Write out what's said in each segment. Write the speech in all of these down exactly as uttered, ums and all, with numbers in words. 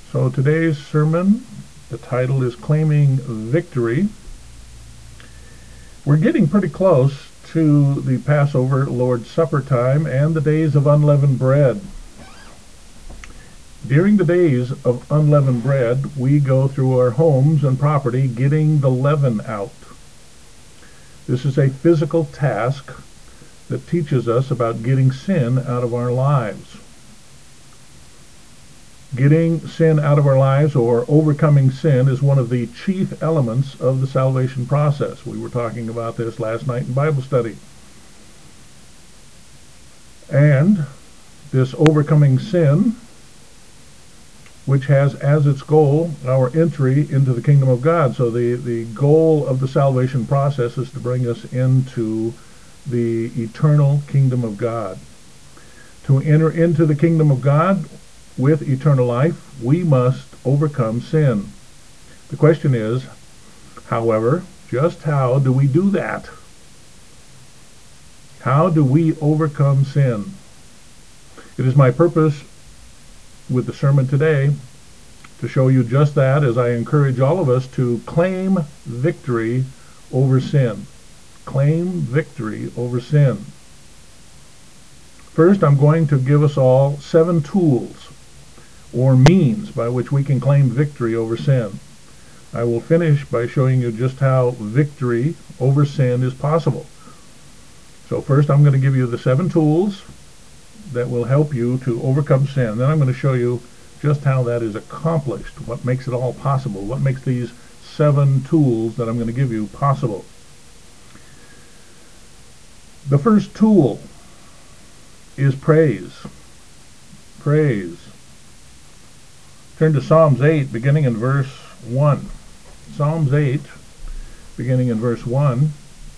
So today's sermon, the title is Claiming Victory. We're getting pretty close to the Passover, Lord's Supper time, and the days of unleavened bread. During the days of unleavened bread, we go through our homes and property getting the leaven out. This is a physical task that teaches us about getting sin out of our lives. Getting sin out of our lives, or overcoming sin, is one of the chief elements of the salvation process. We were talking about this last night in Bible study. And this overcoming sin, which has as its goal our entry into the kingdom of God. So the, the goal of the salvation process is to bring us into the eternal kingdom of God. To enter into the kingdom of God with eternal life, we must overcome sin. The question is, however, just how do we do that? How do we overcome sin? It is my purpose with the sermon today to show you just that, as I encourage all of us to claim victory over sin. Claim victory over sin. First, I'm going to give us all seven tools or means by which we can claim victory over sin. I will finish by showing you just how victory over sin is possible. So first I'm going to give you the seven tools that will help you to overcome sin. Then I'm going to show you just how that is accomplished, what makes it all possible, what makes these seven tools that I'm going to give you possible. The first tool is praise. Praise. Turn to Psalms eight, beginning in verse one. Psalms eight, beginning in verse one.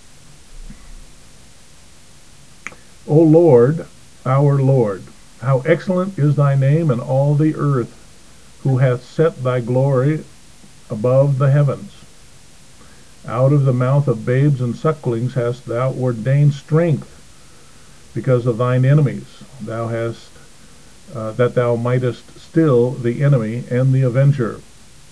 O Lord, our Lord, how excellent is thy name in all the earth, who hath set thy glory above the heavens. Out of the mouth of babes and sucklings hast thou ordained strength, because of thine enemies. Thou hast uh, that thou mightest still the enemy and the avenger.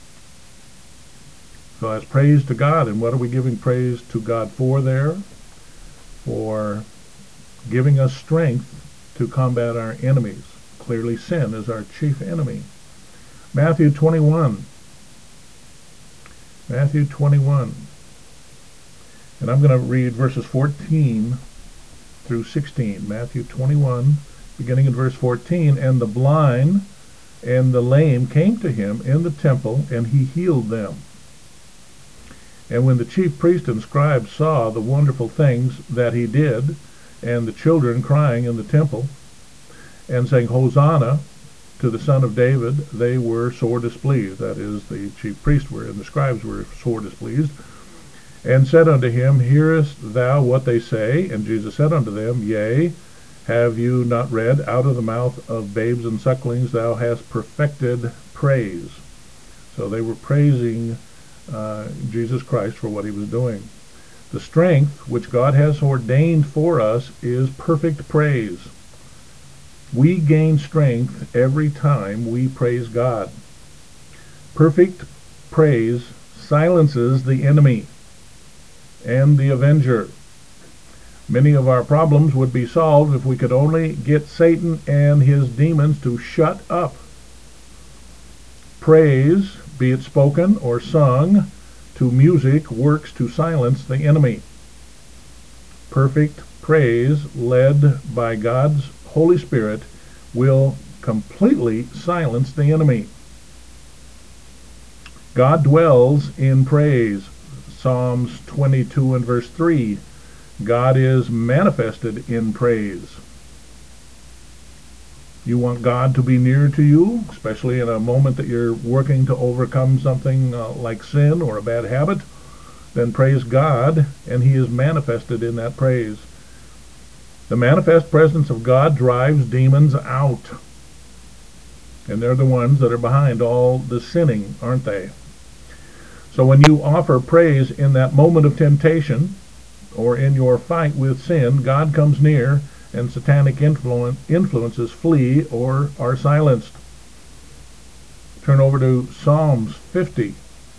So that's praise to God. And what are we giving praise to God for there? For giving us strength to combat our enemies. Clearly sin is our chief enemy. Matthew twenty-one. Matthew twenty-one. And I'm going to read verses fourteen through sixteen. Matthew twenty-one, beginning in verse fourteen. And the blind and the lame came to him in the temple, and he healed them. And when the chief priests and scribes saw the wonderful things that he did, and the children crying in the temple, and saying, Hosanna to the Son of David, they were sore displeased. That is, the chief priests were, and the scribes were sore displeased, and said unto him, Hearest thou what they say? And Jesus said unto them, Yea, have you not read, out of the mouth of babes and sucklings thou hast perfected praise? So they were praising uh, Jesus Christ for what he was doing. The strength which God has ordained for us is perfect praise. We gain strength every time we praise God. Perfect praise silences the enemy and the avenger. Many of our problems would be solved if we could only get Satan and his demons to shut up. Praise, be it spoken or sung, to music works to silence the enemy. Perfect praise, led by God's Holy Spirit, will completely silence the enemy. God dwells in praise. Psalms twenty-two and verse three. God is manifested in praise. You want God to be near to you, especially in a moment that you're working to overcome something uh, like sin or a bad habit, then praise God, and he is manifested in that praise. The manifest presence of God drives demons out. And they're the ones that are behind all the sinning, aren't they? So when you offer praise in that moment of temptation, or in your fight with sin, God comes near, and satanic influ- influences flee or are silenced. turn over to Psalms fifty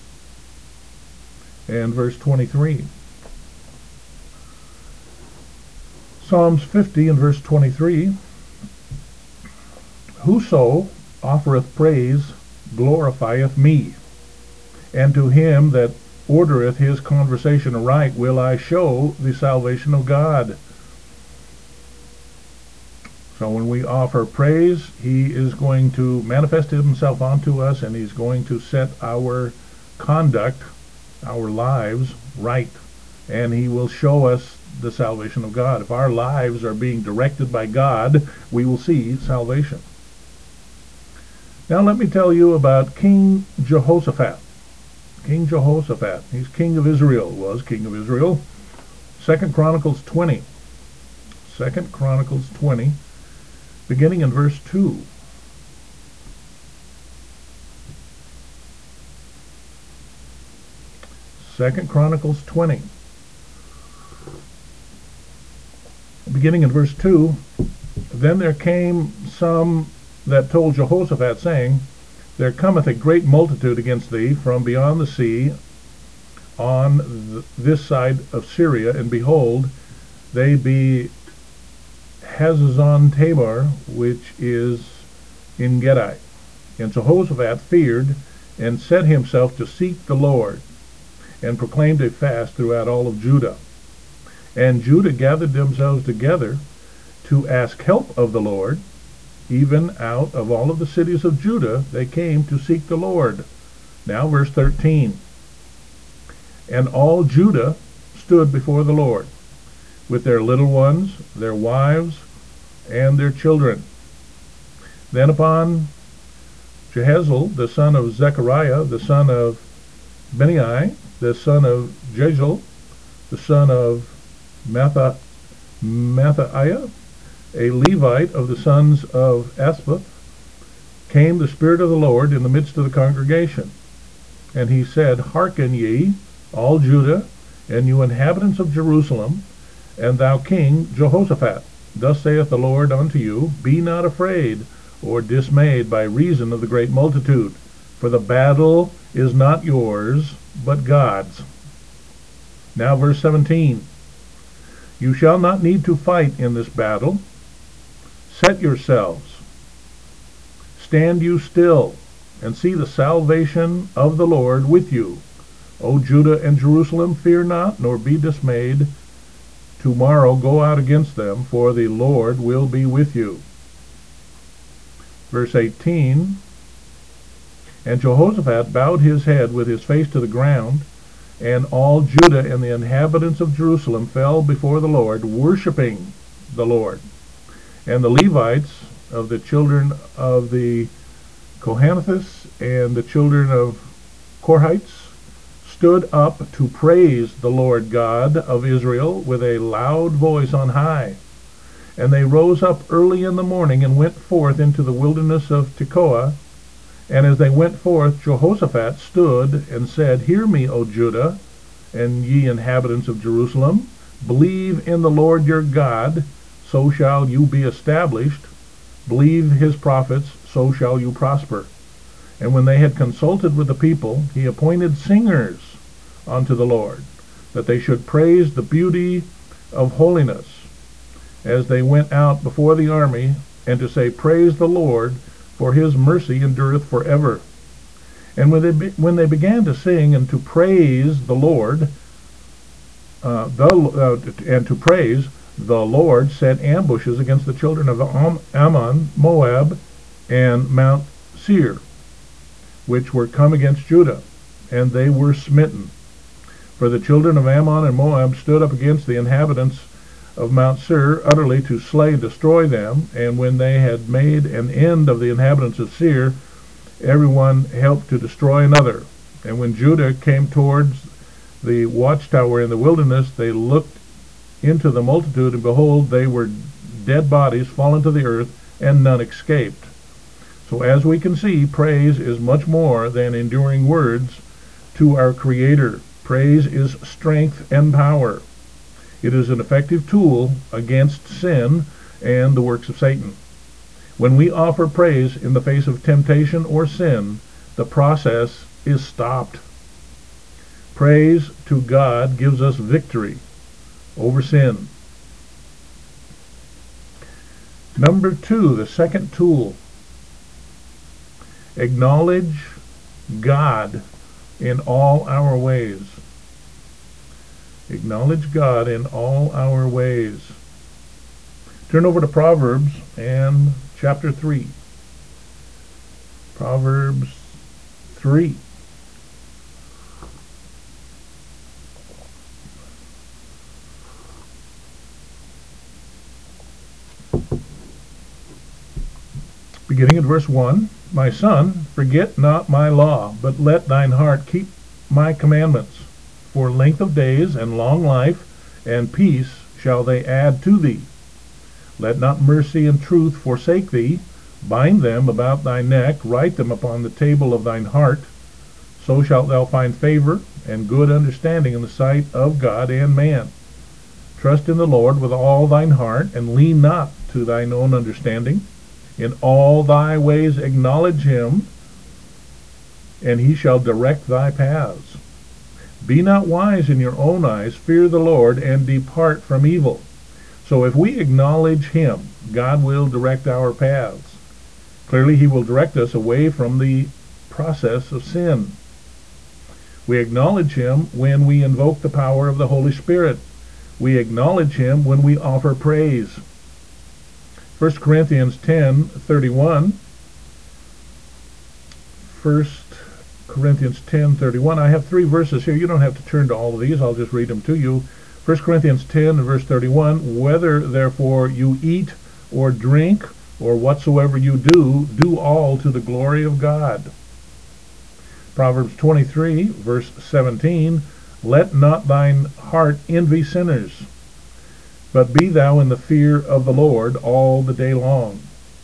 and verse twenty-three. Psalms fifty and verse twenty-three. Whoso offereth praise glorifieth me, and to him that ordereth his conversation aright will I show the salvation of God. So when we offer praise, he is going to manifest himself onto us, and he's going to set our conduct, our lives, right. And he will show us the salvation of God. If our lives are being directed by God, we will see salvation. Now let me tell you about King Jehoshaphat. King Jehoshaphat. He's king of Israel, was king of Israel. Second Chronicles twenty. Second Chronicles twenty, beginning in verse two. Second Chronicles twenty, beginning in verse two. Then there came some that told Jehoshaphat, saying, There cometh a great multitude against thee from beyond the sea on th this side of Syria, and behold, they be Hazazon Tamar, which is in Gedi. And Jehoshaphat feared, and set himself to seek the Lord, and proclaimed a fast throughout all of Judah. And Judah gathered themselves together to ask help of the Lord. Even out of all of the cities of Judah they came to seek the Lord. Now verse thirteen. And all Judah stood before the Lord, with their little ones, their wives, and their children. Then upon Jehaziel, the son of Zechariah, the son of Benai, the son of Jehiel, the son of Matha, Mathaiah, a Levite of the sons of Asaph, came the Spirit of the Lord in the midst of the congregation. And he said, Hearken ye, all Judah, and you inhabitants of Jerusalem, and thou King Jehoshaphat. Thus saith the Lord unto you, Be not afraid or dismayed by reason of the great multitude, for the battle is not yours, but God's. Now verse seventeen. You shall not need to fight in this battle. Set yourselves, stand you still, and see the salvation of the Lord with you. O Judah and Jerusalem, fear not, nor be dismayed. Tomorrow go out against them, for the Lord will be with you. Verse eighteen. And Jehoshaphat bowed his head with his face to the ground, and all Judah and the inhabitants of Jerusalem fell before the Lord, worshiping the Lord. And the Levites of the children of the Kohathites and the children of Korhites stood up to praise the Lord God of Israel with a loud voice on high. And they rose up early in the morning and went forth into the wilderness of Tekoa. And as they went forth, Jehoshaphat stood and said, Hear me, O Judah, and ye inhabitants of Jerusalem. Believe in the Lord your God, so shall you be established. Believe his prophets, so shall you prosper. And when they had consulted with the people, he appointed singers unto the Lord, that they should praise the beauty of holiness, as they went out before the army, and to say, Praise the Lord, for his mercy endureth forever. And when they, be, when they began to sing and to praise the Lord, uh, the, uh, and to praise, the Lord set ambushes against the children of Ammon, Moab, and Mount Seir, which were come against Judah, and they were smitten. For the children of Ammon and Moab stood up against the inhabitants of Mount Seir, utterly to slay and destroy them. And when they had made an end of the inhabitants of Seir, everyone helped to destroy another. And when Judah came towards the watchtower in the wilderness, they looked into the multitude, and behold, they were dead bodies fallen to the earth, and none escaped. So as we can see, praise is much more than enduring words to our Creator. Praise is strength and power. It is an effective tool against sin and the works of Satan. When we offer praise in the face of temptation or sin, the process is stopped. Praise to God gives us victory over sin. Number two, the second tool. Acknowledge God in all our ways. Acknowledge God in all our ways. Turn over to Proverbs and chapter three. Proverbs three. Beginning at verse one, My son, forget not my law, but let thine heart keep my commandments. For length of days and long life and peace shall they add to thee. Let not mercy and truth forsake thee. Bind them about thy neck, write them upon the table of thine heart. So shalt thou find favor and good understanding in the sight of God and man. Trust in the Lord with all thine heart, and lean not to thine own understanding. In all thy ways acknowledge him, and he shall direct thy paths. Be not wise in your own eyes, fear the Lord, and depart from evil. So if we acknowledge him, God will direct our paths. Clearly, he will direct us away from the process of sin. We acknowledge him when we invoke the power of the Holy Spirit. We acknowledge him when we offer praise. First Corinthians ten thirty-one. First Corinthians ten thirty-one. I have three verses here. You don't have to turn to all of these. I'll just read them to you. First Corinthians ten, verse thirty-one. Whether therefore you eat or drink or whatsoever you do, do all to the glory of God. Proverbs twenty-three, verse seventeen. Let not thine heart envy sinners, but be thou in the fear of the Lord all the day long.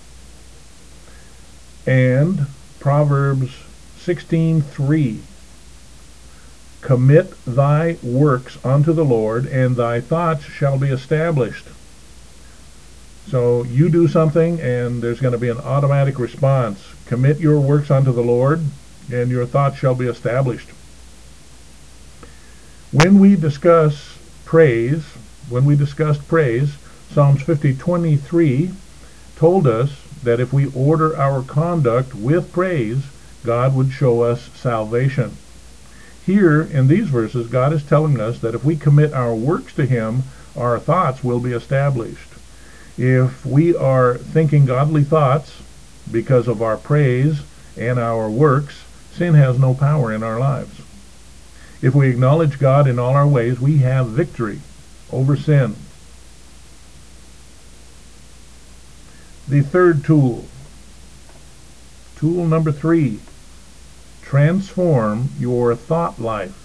And Proverbs sixteen three. Commit thy works unto the Lord, and thy thoughts shall be established. So you do something, and there's going to be an automatic response. Commit your works unto the Lord, and your thoughts shall be established. When we discuss praise, when we discussed praise, Psalms fifty twenty-three told us that if we order our conduct with praise, God would show us salvation. Here, in these verses, God is telling us that if we commit our works to him, our thoughts will be established. If we are thinking godly thoughts because of our praise and our works, sin has no power in our lives. If we acknowledge God in all our ways, we have victory over sin. The third tool, tool number three, transform your thought life.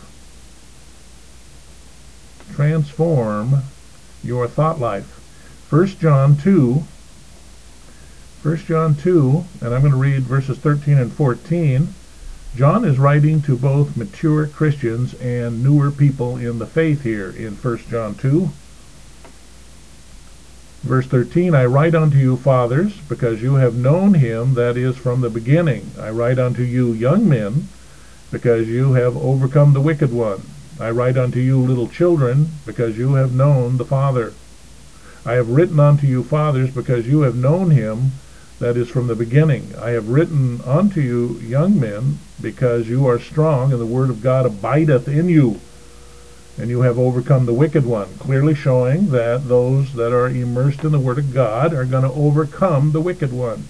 Transform your thought life. First John two, First John two, and I'm going to read verses thirteen and fourteen. John is writing to both mature Christians and newer people in the faith here in First John two. Verse thirteen, I write unto you, fathers, because you have known him that is from the beginning. I write unto you, young men, because you have overcome the wicked one. I write unto you, little children, because you have known the Father. I have written unto you, fathers, because you have known him that is from the beginning. I have written unto you, young men, because you are strong, and the word of God abideth in you, and you have overcome the wicked one. Clearly showing that those that are immersed in the word of God are going to overcome the wicked one.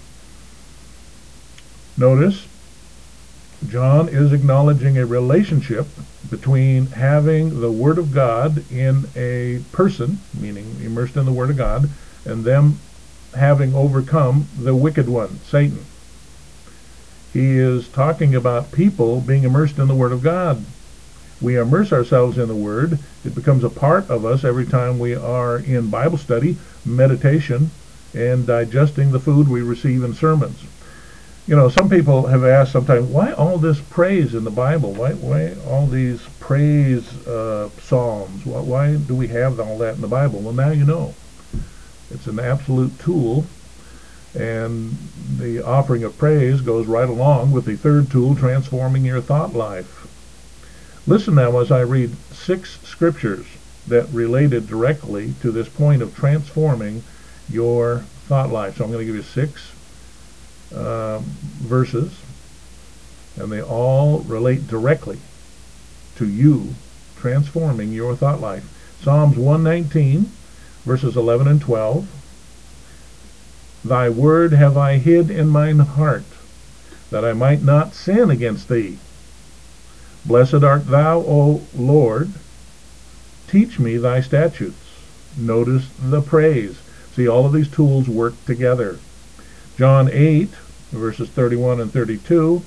Notice, John is acknowledging a relationship between having the word of God in a person, meaning immersed in the word of God, and them having overcome the wicked one, Satan. He is talking about people being immersed in the word of God. We immerse ourselves in the word. It becomes a part of us every time we are in Bible study, meditation, and digesting the food we receive in sermons. You know, some people have asked sometimes, why all this praise in the Bible? Why, why all these praise uh, psalms? Why, why do we have all that in the Bible? Well, now you know. It's an absolute tool And the offering of praise goes right along with the third tool, transforming your thought life. Listen now as I read six scriptures that related directly to this point of transforming your thought life. So I'm going to give you six uh, verses, and they all relate directly to you transforming your thought life. Psalms one nineteen, verses eleven and twelve. Thy word have I hid in mine heart, that I might not sin against thee. Blessed art thou, O Lord. Teach me thy statutes. Notice the praise. See, all of these tools work together. John eight, verses thirty-one and thirty-two.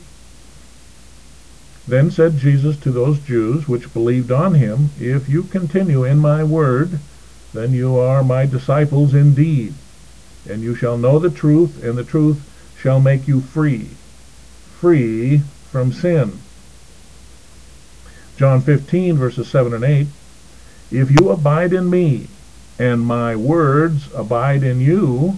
Then said Jesus to those Jews which believed on him, If you continue in my word, then you are my disciples indeed. And you shall know the truth, and the truth shall make you free, free from sin. John fifteen, verses seven and eight, If you abide in me, and my words abide in you,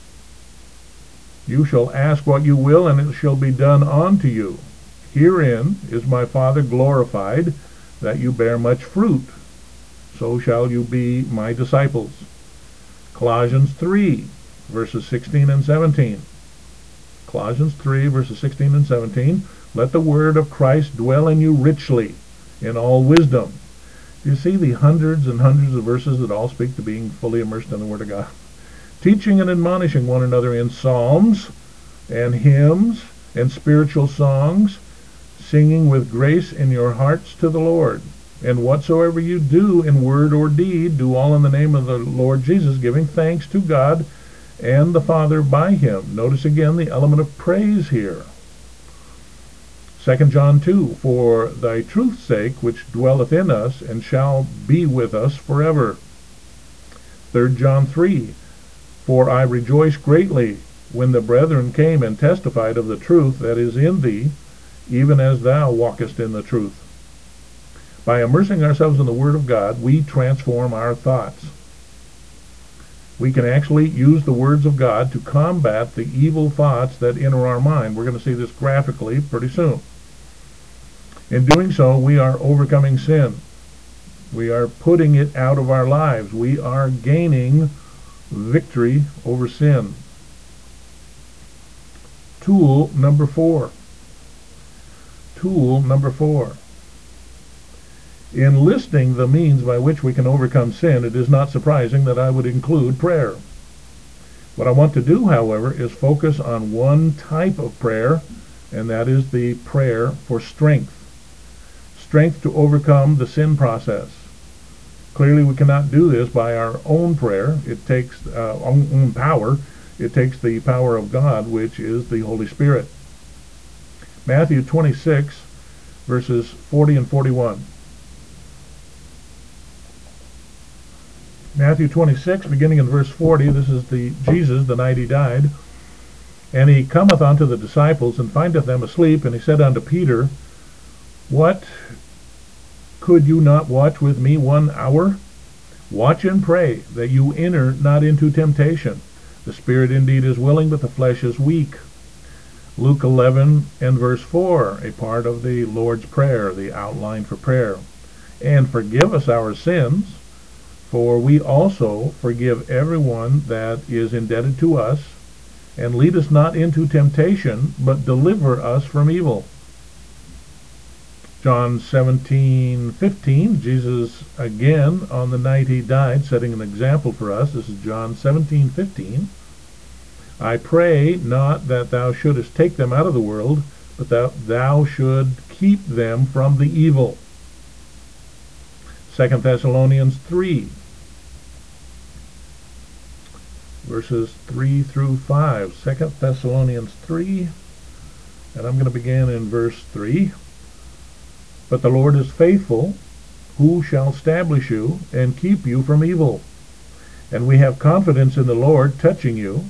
you shall ask what you will, and it shall be done unto you. Herein is my Father glorified, that you bear much fruit. So shall you be my disciples. Colossians three, verses sixteen and seventeen. Colossians three, verses sixteen and seventeen. Let the word of Christ dwell in you richly, in all wisdom. Do you see the hundreds and hundreds of verses that all speak to being fully immersed in the Word of God? Teaching and admonishing one another in psalms and hymns and spiritual songs, singing with grace in your hearts to the Lord. And whatsoever you do in word or deed, do all in the name of the Lord Jesus, giving thanks to God and the Father by him. Notice again the element of praise here. Second John two, For thy truth's sake, which dwelleth in us, and shall be with us forever. Third John three, For I rejoice greatly when the brethren came and testified of the truth that is in thee, even as thou walkest in the truth. By immersing ourselves in the Word of God, we transform our thoughts. We can actually use the words of God to combat the evil thoughts that enter our mind. We're going to see this graphically pretty soon. In doing so, we are overcoming sin. We are putting it out of our lives. We are gaining victory over sin. Tool number four. Tool number four. In listing the means by which we can overcome sin, it is not surprising that I would include prayer. What I want to do, however, is focus on one type of prayer, and that is the prayer for strength. Strength to overcome the sin process. Clearly, we cannot do this by our own prayer. It takes uh, own, own power. It takes the power of God, which is the Holy Spirit. Matthew twenty-six, verses forty and forty-one. Matthew twenty-six, beginning in verse forty, this is the Jesus, the night he died. And he cometh unto the disciples, and findeth them asleep, and he said unto Peter, What, could you not watch with me one hour? Watch and pray, that you enter not into temptation. The spirit indeed is willing, but the flesh is weak. Luke eleven and verse four, a part of the Lord's Prayer, the outline for prayer. And forgive us our sins, for we also forgive everyone that is indebted to us, and lead us not into temptation, but deliver us from evil. John seventeen fifteen, Jesus again on the night he died, setting an example for us. This is John seventeen fifteen. I pray not that thou shouldest take them out of the world, but that thou should keep them from the evil. Second Thessalonians three, verses three through five. Second Thessalonians three, and I'm going to begin in verse three. But the Lord is faithful, who shall establish you and keep you from evil. And we have confidence in the Lord touching you,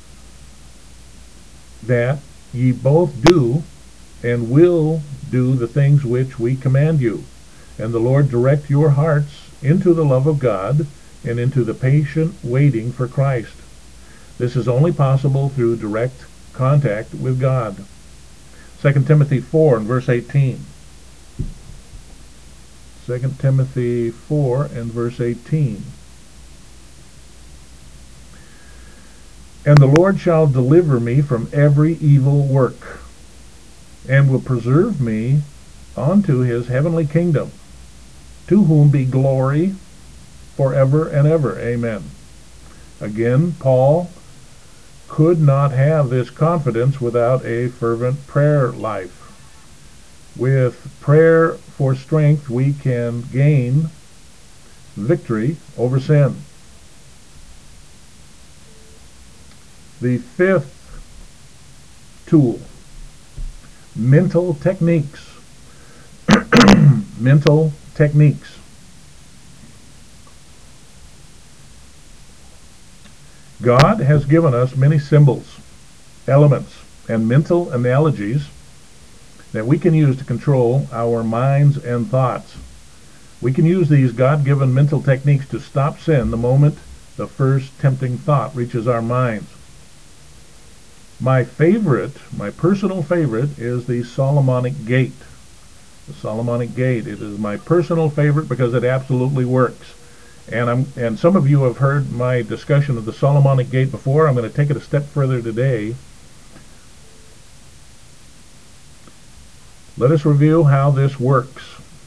that ye both do and will do the things which we command you. And the Lord direct your hearts into the love of God and into the patient waiting for Christ. This is only possible through direct contact with God. Second Timothy four and verse eighteen. Second Timothy four and verse eighteen. And the Lord shall deliver me from every evil work, and will preserve me unto his heavenly kingdom, to whom be glory forever and ever. Amen. Again, Paul could not have this confidence without a fervent prayer life. With prayer for strength, we can gain victory over sin. The fifth tool, mental techniques. Mental techniques. God has given us many symbols, elements, and mental analogies that we can use to control our minds and thoughts. We can use these God-given mental techniques to stop sin the moment the first tempting thought reaches our minds. My favorite, my personal favorite, is the Solomonic Gate. The Solomonic Gate. It is my personal favorite because it absolutely works. And I'm and some of you have heard my discussion of the Solomonic Gate before. I'm going to take it a step further today. Let us review how this works.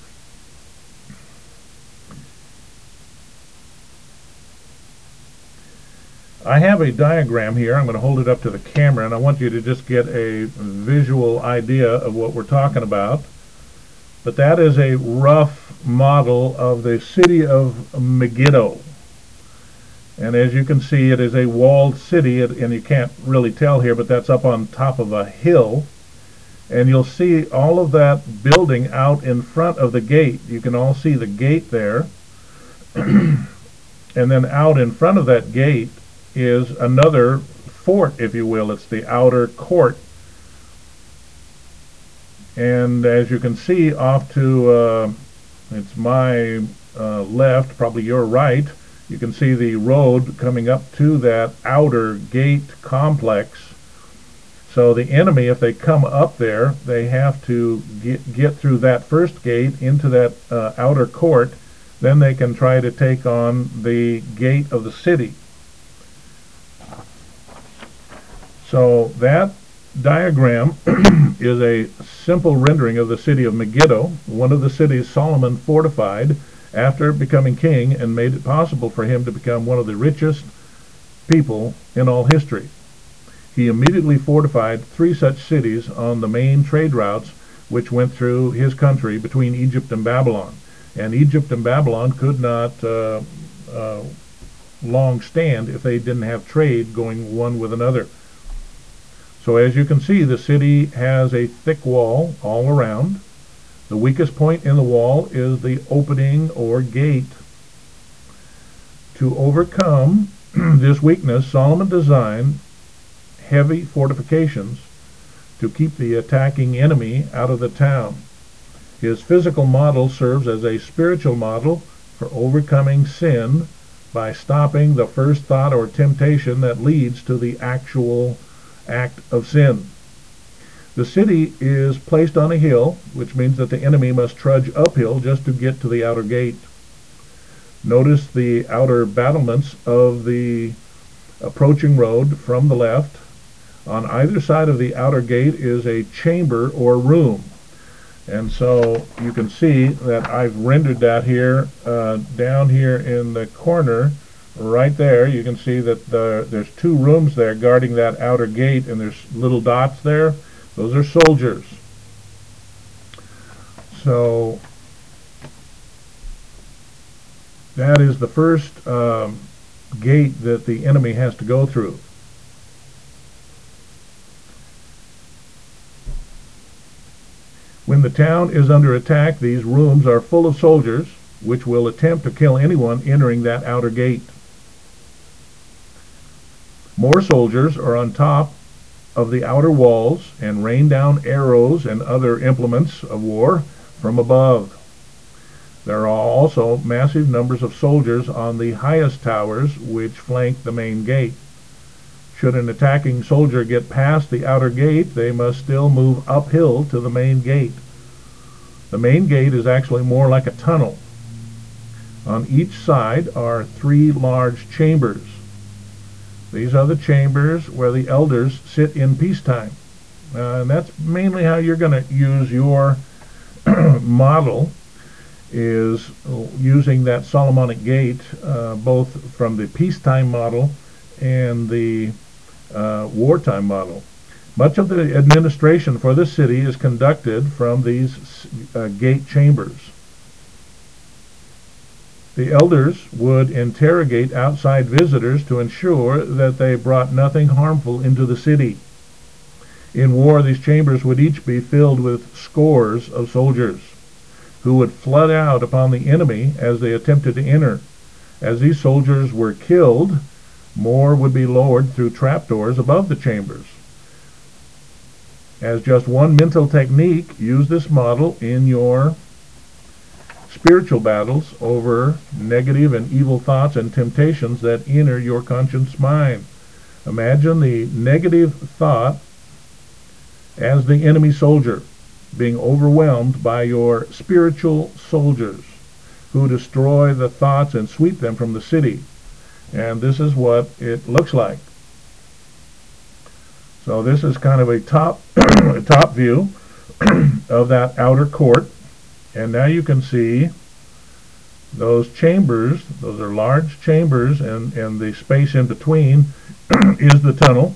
I have a diagram here. I'm going to hold it up to the camera, and I want you to just get a visual idea of what we're talking about. But that is a rough model of the city of Megiddo. And as you can see, it is a walled city, and you can't really tell here, but that's up on top of a hill. And you'll see all of that building out in front of the gate. You can all see the gate there. And then out in front of that gate is another fort, if you will. It's the outer court. And as you can see off to, uh, it's my uh, left, probably your right, you can see the road coming up to that outer gate complex. So the enemy, if they come up there, they have to get, get through that first gate into that uh, outer court. Then they can try to take on the gate of the city. So that diagram is a simple rendering of the city of Megiddo, one of the cities Solomon fortified after becoming king and made it possible for him to become one of the richest people in all history. He immediately fortified three such cities on the main trade routes which went through his country between Egypt and Babylon. And Egypt and Babylon could not uh, uh, long stand if they didn't have trade going one with another. So as you can see, the city has a thick wall all around. The weakest point in the wall is the opening or gate. To overcome this weakness, Solomon designed heavy fortifications to keep the attacking enemy out of the town. His physical model serves as a spiritual model for overcoming sin by stopping the first thought or temptation that leads to the actual act of sin. The city is placed on a hill, which means that the enemy must trudge uphill just to get to the outer gate. Notice the outer battlements of the approaching road from the left. On either side of the outer gate is a chamber or room. And so you can see that I've rendered that here, uh, down here in the corner. Right there, you can see that the, there's two rooms there guarding that outer gate, and there's little dots there. Those are soldiers. So that is the first um, gate that the enemy has to go through. When the town is under attack, these rooms are full of soldiers, which will attempt to kill anyone entering that outer gate. More soldiers are on top of the outer walls and rain down arrows and other implements of war from above. There are also massive numbers of soldiers on the highest towers which flank the main gate. Should an attacking soldier get past the outer gate, they must still move uphill to the main gate. The main gate is actually more like a tunnel. On each side are three large chambers. These are the chambers where the elders sit in peacetime. Uh, and that's mainly how you're going to use your model, is using that Solomonic gate, uh, both from the peacetime model and the uh, wartime model. Much of the administration for the city is conducted from these uh, gate chambers. The elders would interrogate outside visitors to ensure that they brought nothing harmful into the city. In war, these chambers would each be filled with scores of soldiers who would flood out upon the enemy as they attempted to enter. As these soldiers were killed, more would be lowered through trapdoors above the chambers. As just one mental technique, use this model in your spiritual battles over negative and evil thoughts and temptations that enter your conscious mind. Imagine the negative thought as the enemy soldier being overwhelmed by your spiritual soldiers who destroy the thoughts and sweep them from the city. And this is what it looks like. So this is kind of a top a top view of that outer court. And now you can see those chambers. Those are large chambers, and, and the space in between is the tunnel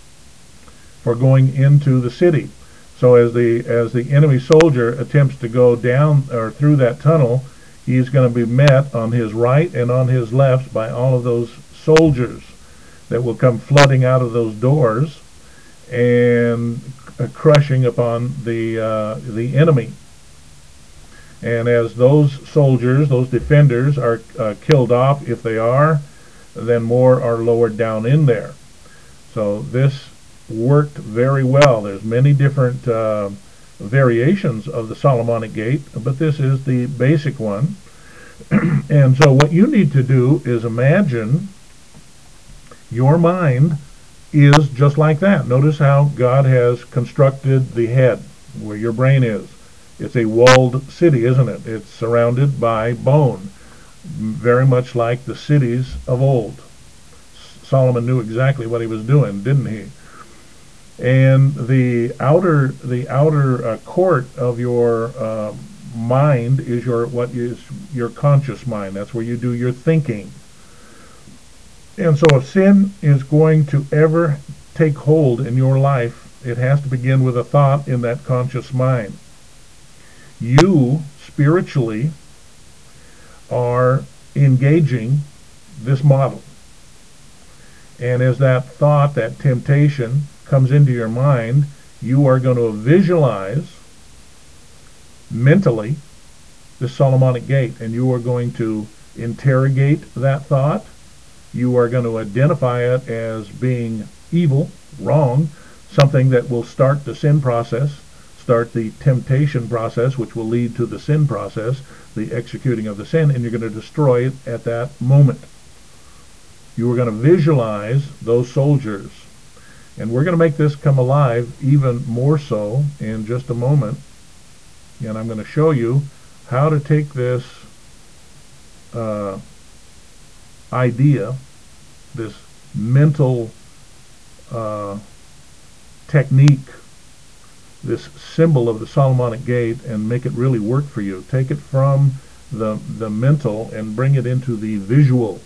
for going into the city. So as the as the enemy soldier attempts to go down or through that tunnel, he's going to be met on his right and on his left by all of those soldiers that will come flooding out of those doors and uh, crushing upon the uh, the enemy. And as those soldiers, those defenders, are uh, killed off, if they are, then more are lowered down in there. So this worked very well. There's many different uh, variations of the Solomonic gate, but this is the basic one. And so what you need to do is imagine your mind is just like that. Notice how God has constructed the head, where your brain is. It's a walled city, isn't it? It's surrounded by bone, very much like the cities of old. Solomon knew exactly what he was doing, didn't he? And the outer, the outer uh, court of your uh, mind is your what is your conscious mind. That's where you do your thinking. And so, if sin is going to ever take hold in your life, it has to begin with a thought in that conscious mind. You spiritually are engaging this model. And as that thought, that temptation comes into your mind, you are going to visualize mentally the Solomonic gate, and you are going to interrogate that thought. You are going to identify it as being evil, wrong, something that will start the sin process, start the temptation process, which will lead to the sin process, the executing of the sin, and you're going to destroy it at that moment. You are going to visualize those soldiers. And we're going to make this come alive even more so in just a moment. And I'm going to show you how to take this uh, idea, this mental uh, technique, this symbol of the Solomonic gate, and make it really work for you. Take it from the, the mental and bring it into the visual.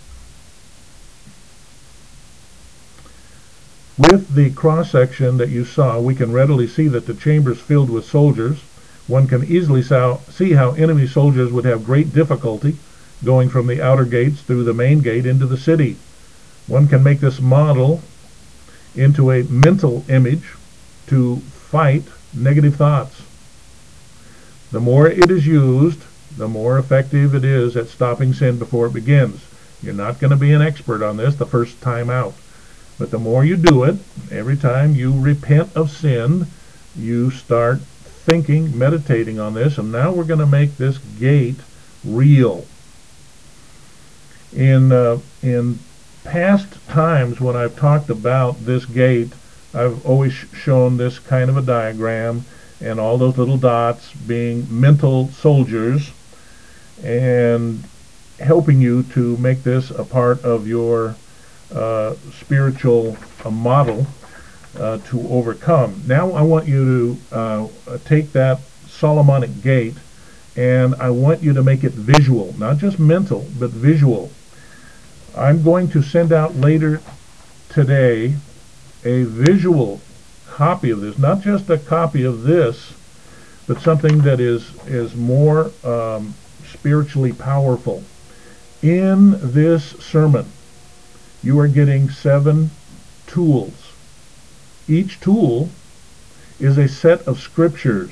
With the cross-section that you saw, we can readily see that the chamber is filled with soldiers. One can easily see how enemy soldiers would have great difficulty going from the outer gates through the main gate into the city. One can make this model into a mental image to fight negative thoughts. The more it is used, the more effective it is at stopping sin before it begins. You're not going to be an expert on this the first time out. But the more you do it, every time you repent of sin, you start thinking, meditating on this, and now we're going to make this gate real. In uh, in past times when I've talked about this gate, I've always shown this kind of a diagram, and all those little dots being mental soldiers, and helping you to make this a part of your uh, spiritual uh, model uh, to overcome. Now I want you to uh, take that Solomonic gate, and I want you to make it visual, not just mental, but visual. I'm going to send out later today a visual copy of this, not just a copy of this, but something that is is more um, spiritually powerful. In this sermon, you are getting seven tools. Each tool is a set of scriptures.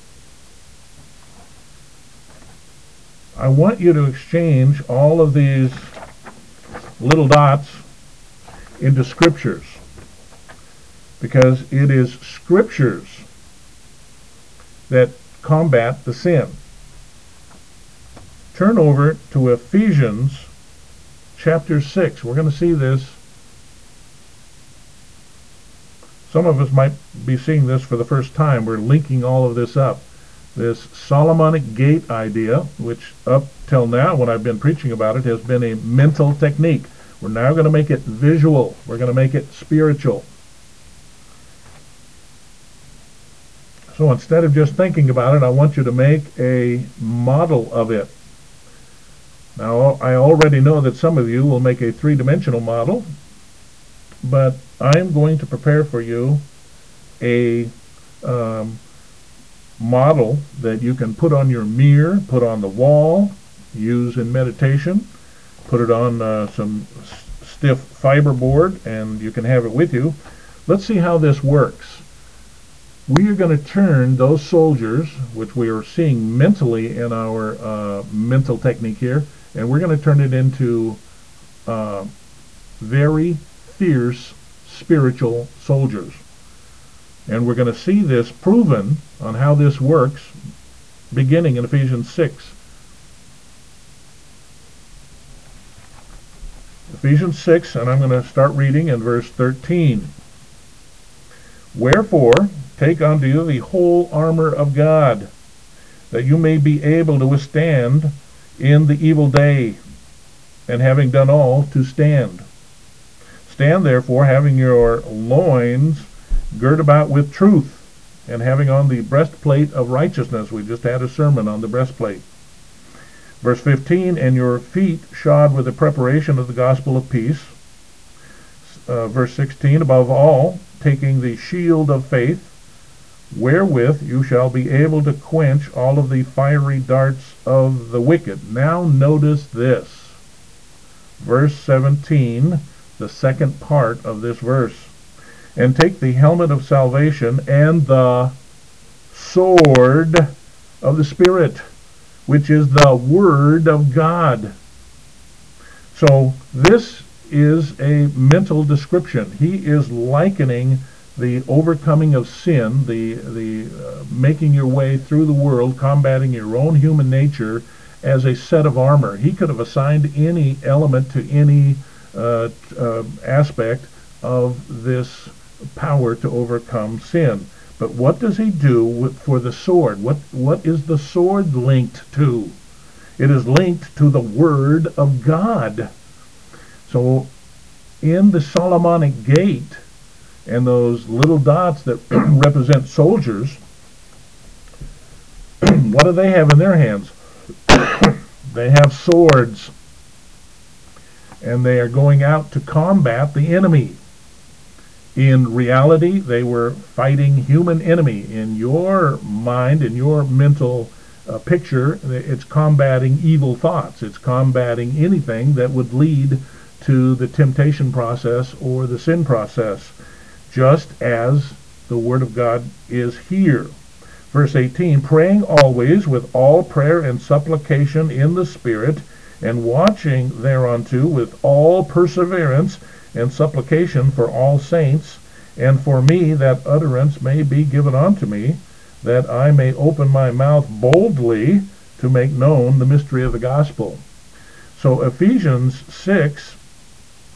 I want you to exchange all of these little dots into scriptures, because it is scriptures that combat the sin. Turn over to Ephesians chapter six. We're going to see this. Some of us might be seeing this for the first time. We're linking all of this up. This Solomonic gate idea, which up till now when I've been preaching about it has been a mental technique. We're now going to make it visual. We're going to make it spiritual. So instead of just thinking about it, I want you to make a model of it. Now, I already know that some of you will make a three-dimensional model, but I'm going to prepare for you a um, model that you can put on your mirror, put on the wall, use in meditation, put it on uh, some stiff fiberboard, and you can have it with you. Let's see how this works. We are going to turn those soldiers, which we are seeing mentally in our uh, mental technique here, and we're going to turn it into uh, very fierce spiritual soldiers. And we're going to see this proven on how this works beginning in Ephesians six. Ephesians six, and I'm going to start reading in verse thirteen. Wherefore, take unto you the whole armor of God, that you may be able to withstand in the evil day, and having done all, to stand. Stand therefore, having your loins girt about with truth, and having on the breastplate of righteousness. We just had a sermon on the breastplate. Verse fifteen, and your feet shod with the preparation of the gospel of peace. Uh, verse sixteen, above all, taking the shield of faith, wherewith you shall be able to quench all of the fiery darts of the wicked. Now notice this. Verse seventeen, the second part of this verse. And take the helmet of salvation and the sword of the Spirit, which is the Word of God. So this is a mental description. He is likening the overcoming of sin, the, the uh, making your way through the world, combating your own human nature, as a set of armor. He could have assigned any element to any uh, uh, aspect of this power to overcome sin. But what does he do with, for the sword? What what is the sword linked to? It is linked to the Word of God. So in the Solomonic gate and those little dots that represent soldiers, what do they have in their hands? They have swords, and they are going out to combat the enemy. In reality, they were fighting human enemy. In your mind, in your mental uh, picture, it's combating evil thoughts. It's combating anything that would lead to the temptation process or the sin process, just as the Word of God is here. Verse eighteen, praying always with all prayer and supplication in the Spirit, and watching thereunto with all perseverance and supplication for all saints, and for me that utterance may be given unto me, that I may open my mouth boldly to make known the mystery of the gospel. So Ephesians six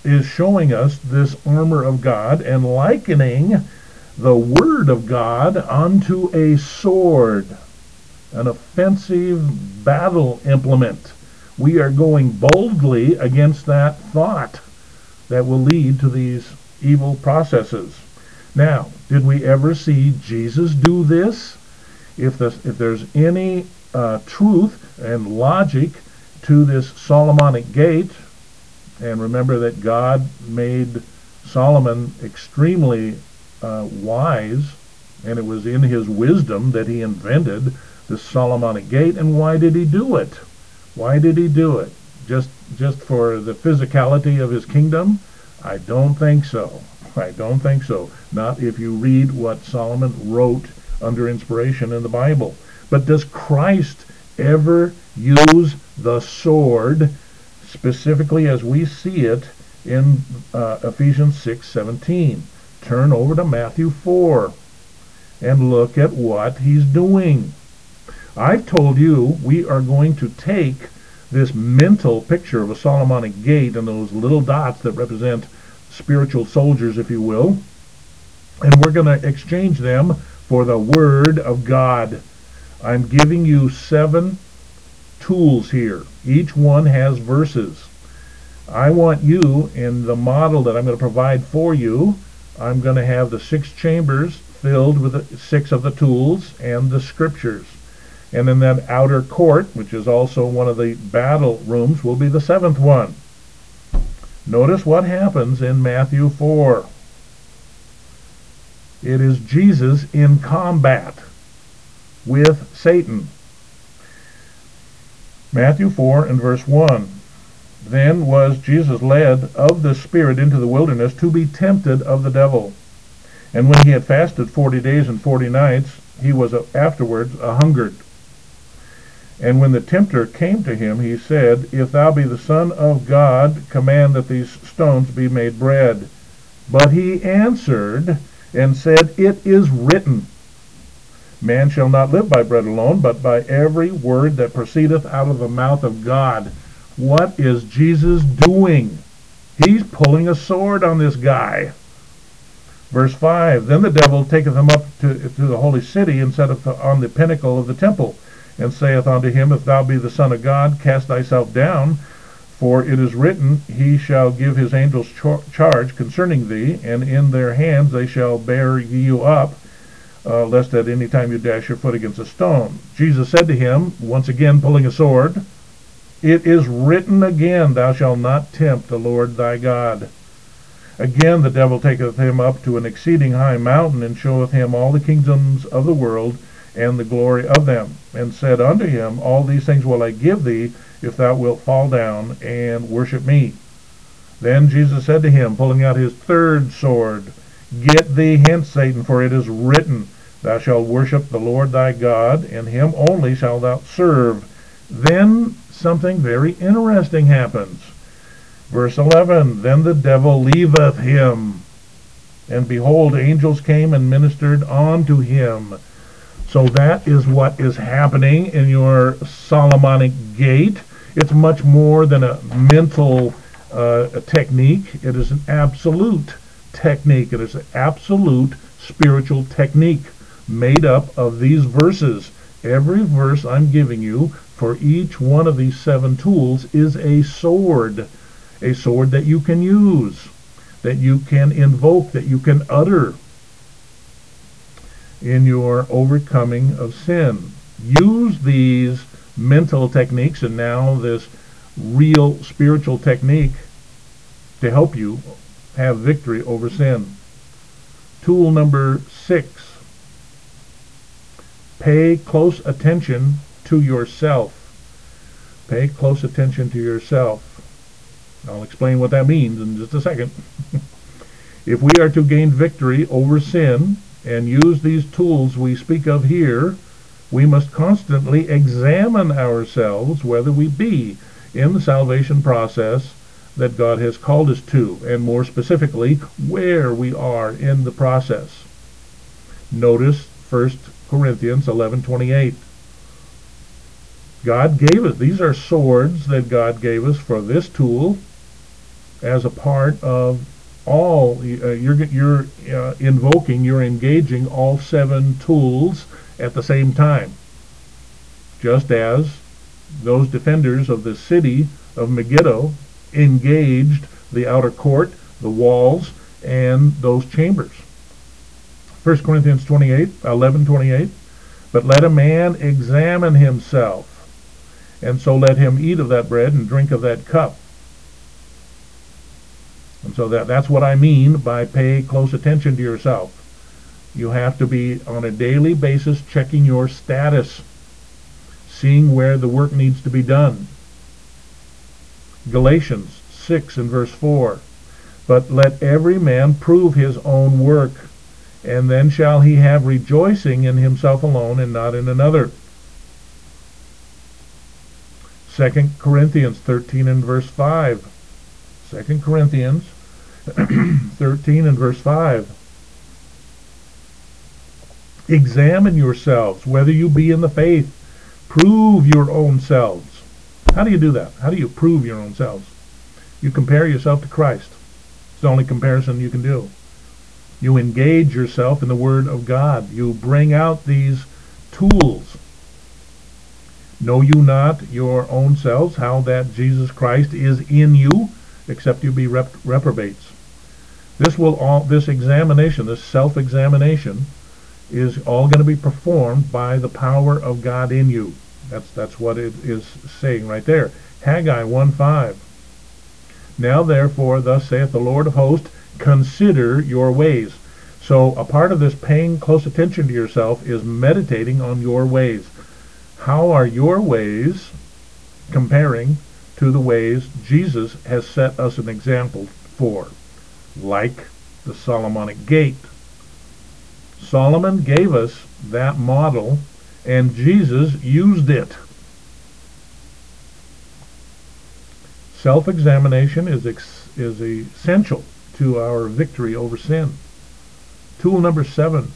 is showing us this armor of God and likening the Word of God unto a sword, an offensive battle implement. We are going boldly against that thought that will lead to these evil processes. Now, did we ever see Jesus do this? If, the, if there's any uh, truth and logic to this Solomonic gate, and remember that God made Solomon extremely uh, wise, and it was in his wisdom that he invented the Solomonic gate. And why did he do it? Why did he do it? Just, just for the physicality of his kingdom? I don't think so. I don't think so. Not if you read what Solomon wrote under inspiration in the Bible. But does Christ ever use the sword specifically as we see it in uh, Ephesians six seventeen? Turn over to Matthew four and look at what he's doing. I've told you we are going to take this mental picture of a Solomonic gate and those little dots that represent spiritual soldiers, if you will, and we're going to exchange them for the Word of God. I'm giving you seven tools here. Each one has verses. I want you, in the model that I'm going to provide for you, I'm going to have the six chambers filled with the six of the tools and the scriptures. And then that outer court, which is also one of the battle rooms, will be the seventh one. Notice what happens in Matthew four. It is Jesus in combat with Satan. Matthew four and verse one. Then was Jesus led of the Spirit into the wilderness to be tempted of the devil. And when he had fasted forty days and forty nights, he was afterwards a hungered. And when the tempter came to him, he said, If thou be the Son of God, command that these stones be made bread. But he answered and said, It is written, Man shall not live by bread alone, but by every word that proceedeth out of the mouth of God. What is Jesus doing? He's pulling a sword on this guy. Verse five, Then the devil taketh him up to, to the holy city, and setteth on the pinnacle of the temple, and saith unto him, If thou be the Son of God, cast thyself down, for it is written, He shall give his angels char charge concerning thee, and in their hands they shall bear you up, uh, lest at any time you dash your foot against a stone. Jesus said to him, once again pulling a sword, It is written again, Thou shalt not tempt the Lord thy God. Again the devil taketh him up to an exceeding high mountain, and showeth him all the kingdoms of the world, and the glory of them, and said unto him, All these things will I give thee, if thou wilt fall down and worship me. Then Jesus said to him, pulling out his third sword, Get thee hence, Satan, for it is written, Thou shalt worship the Lord thy God, and him only shalt thou serve. Then something very interesting happens. Verse eleven, Then the devil leaveth him, and behold, angels came and ministered unto him. So that is what is happening in your Solomonic gate. It's much more than a mental uh, a technique. It is an absolute technique. It is an absolute spiritual technique made up of these verses. Every verse I'm giving you for each one of these seven tools is a sword. A sword that you can use, that you can invoke, that you can utter in your overcoming of sin. Use these mental techniques and now this real spiritual technique to help you have victory over sin. Tool number six. Pay close attention to yourself. Pay close attention to yourself. I'll explain what that means in just a second. If we are to gain victory over sin and use these tools we speak of here, we must constantly examine ourselves whether we be in the salvation process that God has called us to, and more specifically, where we are in the process. Notice First Corinthians eleven twenty-eight. God gave us, these are swords that God gave us for this tool, as a part of all, uh, you're, you're uh, invoking, you're engaging all seven tools at the same time. Just as those defenders of the city of Megiddo engaged the outer court, the walls, and those chambers. First Corinthians twenty-eight, eleven twenty-eight, but let a man examine himself, and so let him eat of that bread and drink of that cup. And so that, that's what I mean by pay close attention to yourself. You have to be on a daily basis checking your status, seeing where the work needs to be done. Galatians six and verse four, but let every man prove his own work, and then shall he have rejoicing in himself alone and not in another. Second Corinthians thirteen and verse five. Second Corinthians thirteen and verse five. Examine yourselves whether you be in the faith. Prove your own selves. How do you do that? How do you prove your own selves? You compare yourself to Christ. It's the only comparison you can do. You engage yourself in the Word of God. You bring out these tools. Know you not your own selves, how that Jesus Christ is in you, except you be rep- reprobates. This will all, this examination, this self-examination, is all going to be performed by the power of God in you. That's that's what it is saying right there. Haggai one five. Now therefore, thus saith the Lord of hosts, consider your ways. So a part of this paying close attention to yourself is meditating on your ways. How are your ways comparing to the ways Jesus has set us an example for? Like the Solomonic gate. Solomon gave us that model, and Jesus used it. Self-examination is ex- is essential to our victory over sin. Tool number seven.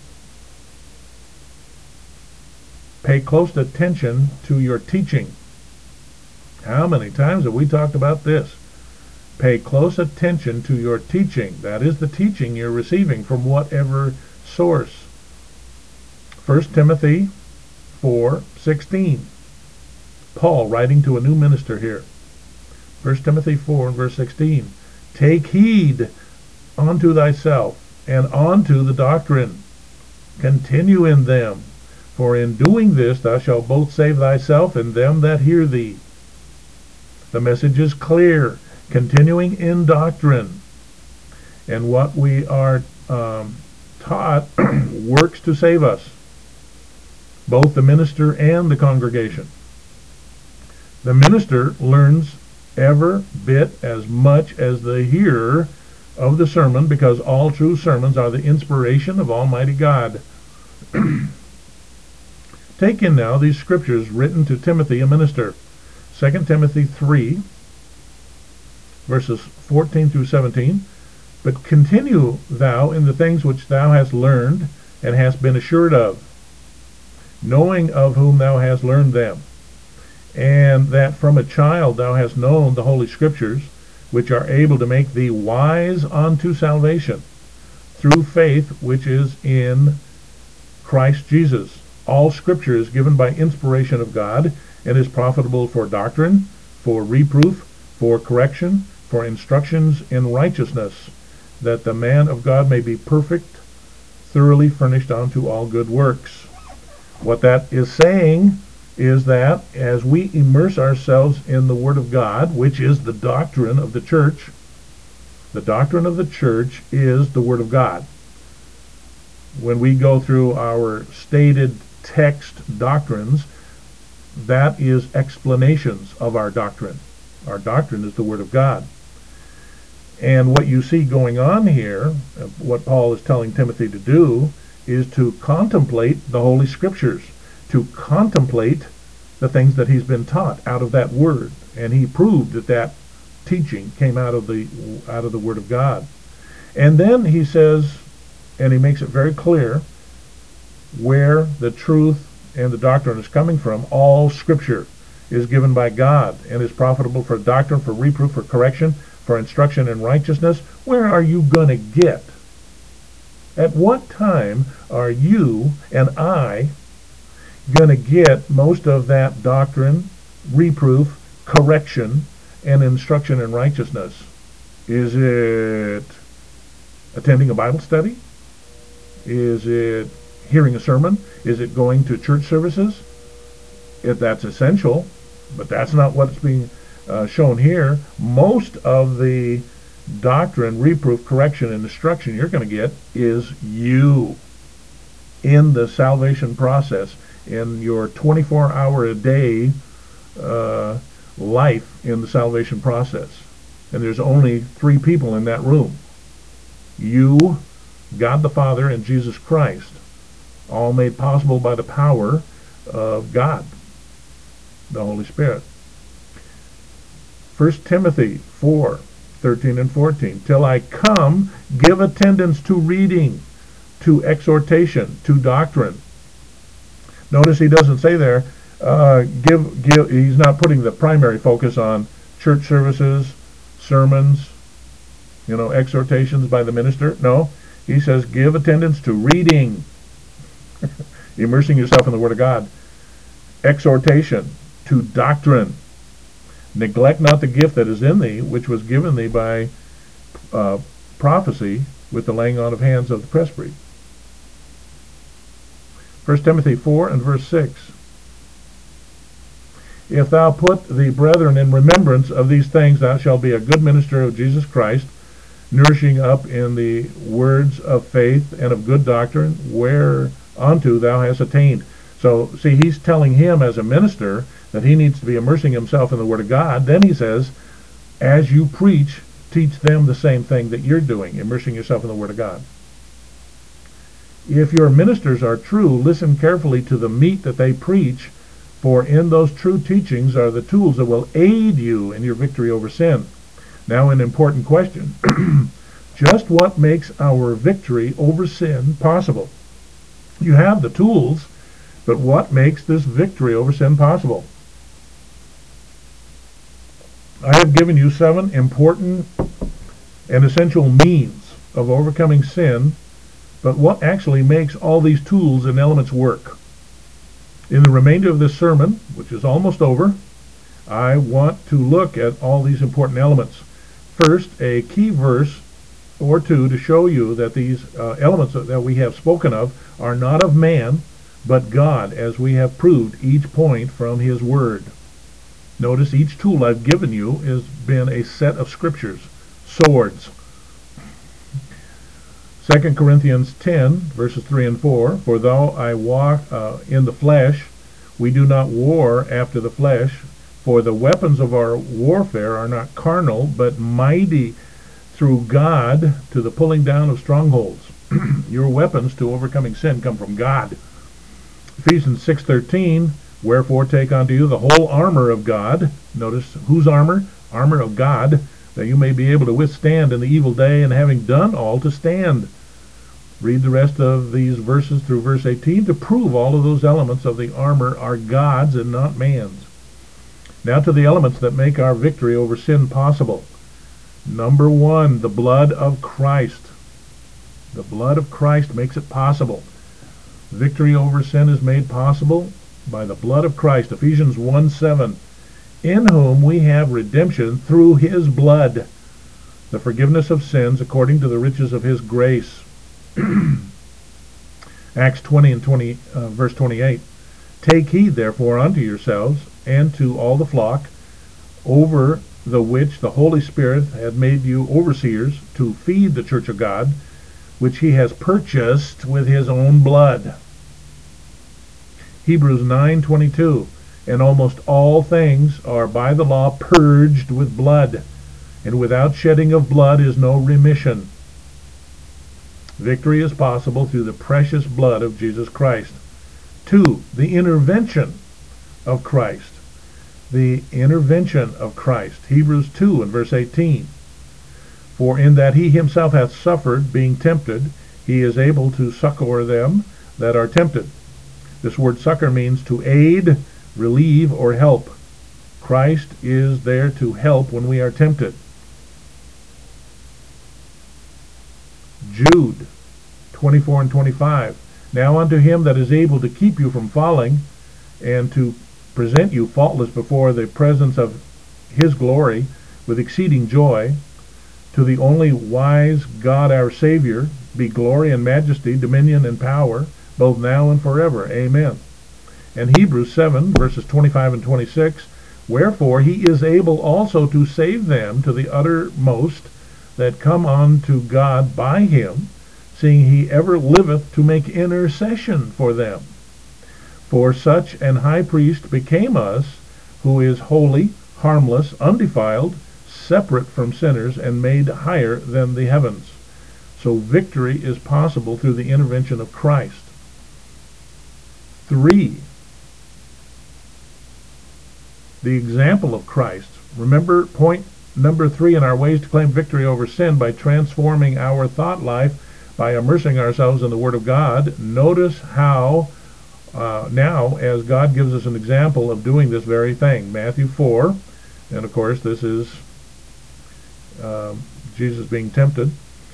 Pay close attention to your teaching. How many times have we talked about this? Pay close attention to your teaching. That is the teaching you're receiving from whatever source. First Timothy four sixteen. Paul writing to a new minister here. First Timothy four and verse sixteen. Take heed unto thyself and unto the doctrine. Continue in them, for in doing this thou shalt both save thyself and them that hear thee. The message is clear. Continuing in doctrine. And what we are um, taught works to save us, both the minister and the congregation. The minister learns every bit as much as the hearer of the sermon, because all true sermons are the inspiration of Almighty God. Take in now these scriptures written to Timothy, a minister. Second Timothy three, verses fourteen through seventeen. But continue thou in the things which thou hast learned and hast been assured of, knowing of whom thou hast learned them, and that from a child thou hast known the Holy Scriptures, which are able to make thee wise unto salvation, through faith which is in Christ Jesus. All Scripture is given by inspiration of God, and is profitable for doctrine, for reproof, for correction, for instructions in righteousness, that the man of God may be perfect, thoroughly furnished unto all good works. What that is saying is that as we immerse ourselves in the Word of God, which is the doctrine of the church, the doctrine of the church is the Word of God. When we go through our stated text doctrines, that is explanations of our doctrine. Our doctrine is the Word of God. And what you see going on here, what Paul is telling Timothy to do, is to contemplate the Holy Scriptures, to contemplate the things that he's been taught out of that Word. And he proved that that teaching came out of the out of the Word of God. And then he says, and he makes it very clear, where the truth and the doctrine is coming from. All Scripture is given by God and is profitable for doctrine, for reproof, for correction, for instruction in righteousness, where are you going to get? At what time are you and I going to get most of that doctrine, reproof, correction, and instruction in righteousness? Is it attending a Bible study? Is it hearing a sermon? Is it going to church services? If that's essential, but that's not what's being uh, shown here. Most of the doctrine, reproof, correction, and instruction you're going to get is you in the salvation process, in your twenty-four hour a day uh, life in the salvation process. And there's only three people in that room. You, God the Father, and Jesus Christ, all made possible by the power of God, the Holy Spirit. First Timothy four, thirteen and fourteen. Till I come, give attendance to reading, to exhortation, to doctrine. Notice he doesn't say there, uh, give, give, he's not putting the primary focus on church services, sermons, you know, exhortations by the minister. No, he says give attendance to reading, immersing yourself in the Word of God, exhortation, to doctrine. Neglect not the gift that is in thee, which was given thee by uh, prophecy with the laying on of hands of the presbytery. First Timothy four and verse six. If thou put the brethren in remembrance of these things, thou shalt be a good minister of Jesus Christ, nourishing up in the words of faith and of good doctrine, whereunto thou hast attained. So, see, he's telling him as a minister that he needs to be immersing himself in the Word of God. Then he says, as you preach, teach them the same thing that you're doing, immersing yourself in the Word of God. If your ministers are true, listen carefully to the meat that they preach, for in those true teachings are the tools that will aid you in your victory over sin. Now, an important question. Just what makes our victory over sin possible? You have the tools, but what makes this victory over sin possible? I have given you seven important and essential means of overcoming sin, but what actually makes all these tools and elements work? In the remainder of this sermon, which is almost over, I want to look at all these important elements. First, a key verse or two to show you that these uh, elements that we have spoken of are not of man, but God, as we have proved each point from His Word. Notice each tool I've given you has been a set of scriptures, swords. Second Corinthians ten, verses three and four, For though I walk uh, in the flesh, we do not war after the flesh, for the weapons of our warfare are not carnal, but mighty through God to the pulling down of strongholds. Your weapons to overcoming sin come from God. Ephesians six thirteen, Wherefore take unto you the whole armor of God. Notice, whose armor? Armor of God, that you may be able to withstand in the evil day, and having done all, to stand. Read the rest of these verses through verse eighteen to prove all of those elements of the armor are God's and not man's. Now to the elements that make our victory over sin possible. Number one, the blood of Christ. The blood of Christ makes it possible. Victory over sin is made possible by the blood of Christ. Ephesians one seven, In whom we have redemption through His blood, the forgiveness of sins according to the riches of His grace. Acts twenty and twenty, uh, verse twenty-eight. Take heed therefore unto yourselves and to all the flock, over the which the Holy Spirit hath made you overseers, to feed the church of God, which He has purchased with His own blood. Hebrews nine twenty-two. And almost all things are by the law purged with blood, and without shedding of blood is no remission. Victory is possible through the precious blood of Jesus Christ. Two, the intervention of Christ. The intervention of Christ. Hebrews two and verse eighteen. For in that He Himself hath suffered, being tempted, He is able to succor them that are tempted. This word succor means to aid, relieve, or help. Christ is there to help when we are tempted. Jude twenty-four and twenty-five. Now unto him that is able to keep you from falling, and to present you faultless before the presence of his glory with exceeding joy, to the only wise God our Savior, be glory and majesty, dominion and power, both now and forever. Amen. And Hebrews seven, verses twenty-five and twenty-six, wherefore he is able also to save them to the uttermost that come unto God by him, seeing he ever liveth to make intercession for them. For such an high priest became us, who is holy, harmless, undefiled, separate from sinners, and made higher than the heavens. So victory is possible through the intervention of Christ. Three, the example of Christ. Remember point number three in our ways to claim victory over sin by transforming our thought life by immersing ourselves in the Word of God. Notice how uh, now, as God gives us an example of doing this very thing. Matthew four, and of course this is uh, Jesus being tempted.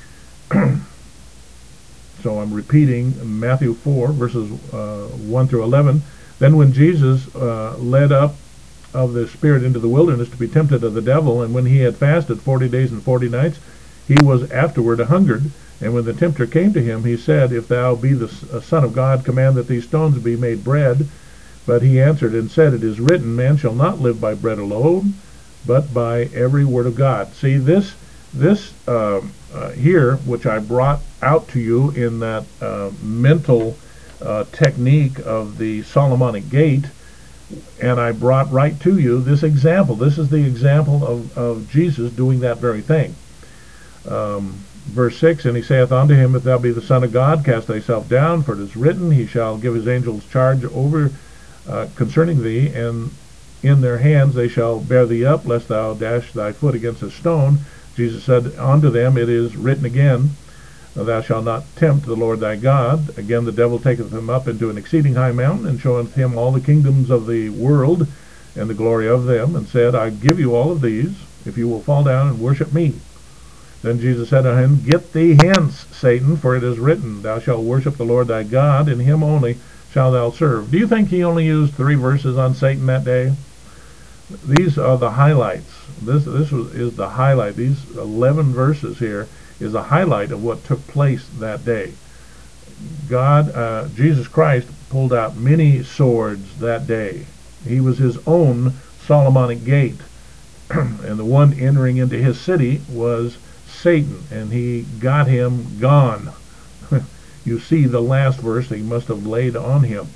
So I'm repeating Matthew four, verses uh, one through eleven. Then when Jesus uh, led up of the Spirit into the wilderness to be tempted of the devil, and when he had fasted forty days and forty nights, he was afterward a hungered. And when the tempter came to him, he said, If thou be the Son of God, command that these stones be made bread. But he answered and said, It is written, Man shall not live by bread alone, but by every word of God. See, this this uh, uh, here, which I brought out to you in that uh, mental uh, technique of the Solomonic gate, and I brought right to you this example. This is the example of, of Jesus doing that very thing. Um, verse six, And he saith unto him, If thou be the Son of God, cast thyself down, for it is written, He shall give his angels charge over uh, concerning thee, and in their hands they shall bear thee up, lest thou dash thy foot against a stone. Jesus said unto them, It is written again, Thou shalt not tempt the Lord thy God. Again the devil taketh him up into an exceeding high mountain, and showeth him all the kingdoms of the world, and the glory of them, and said, I give you all of these, if you will fall down and worship me. Then Jesus said unto him, Get thee hence, Satan, for it is written, Thou shalt worship the Lord thy God, and him only shalt thou serve. Do you think he only used three verses on Satan that day? These are the highlights. This this was, is the highlight. These eleven verses here is a highlight of what took place that day. God, uh, Jesus Christ, pulled out many swords that day. He was his own Solomonic gate. And the one entering into his city was Satan, and he got him gone. You see the last verse that he must have laid on him.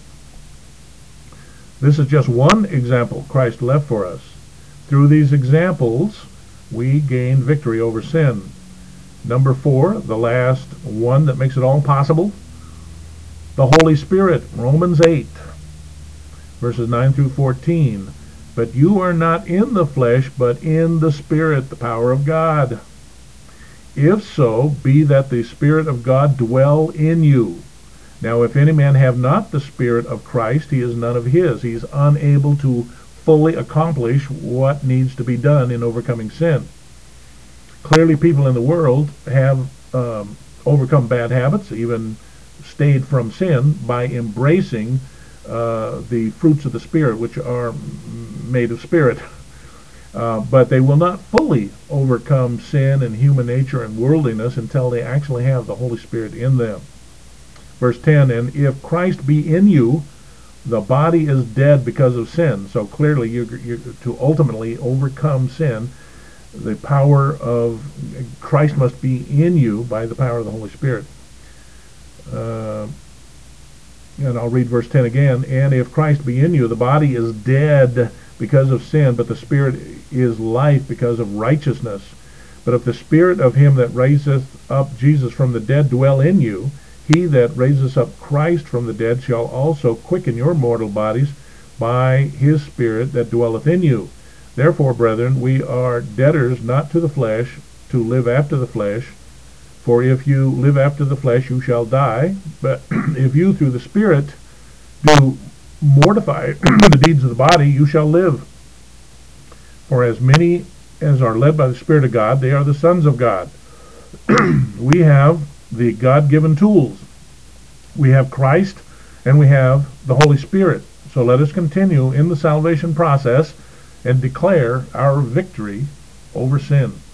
This is just one example Christ left for us. Through these examples, we gain victory over sin. Number four, the last one that makes it all possible, the Holy Spirit, Romans eight, verses nine through fourteen. But you are not in the flesh, but in the Spirit, the power of God. If so, be that the Spirit of God dwell in you. Now if any man have not the Spirit of Christ, he is none of his. He is unable to fully accomplish what needs to be done in overcoming sin. Clearly people in the world have um, overcome bad habits, even stayed from sin, by embracing uh, the fruits of the Spirit, which are made of Spirit. Uh, but they will not fully overcome sin and human nature and worldliness until they actually have the Holy Spirit in them. Verse ten, And if Christ be in you, the body is dead because of sin. So clearly, you're, you're, to ultimately overcome sin, the power of Christ must be in you by the power of the Holy Spirit. Uh, and I'll read verse ten again. And if Christ be in you, the body is dead because of sin, but the Spirit is life because of righteousness. But if the Spirit of him that raiseth up Jesus from the dead dwell in you, he that raiseth up Christ from the dead shall also quicken your mortal bodies by his Spirit that dwelleth in you. Therefore, brethren, we are debtors not to the flesh, to live after the flesh. For if you live after the flesh, you shall die. But if you through the Spirit do mortify the deeds of the body, you shall live. For as many as are led by the Spirit of God, they are the sons of God. We have the God-given tools. We have Christ and we have the Holy Spirit. So let us continue in the salvation process and declare our victory over sin.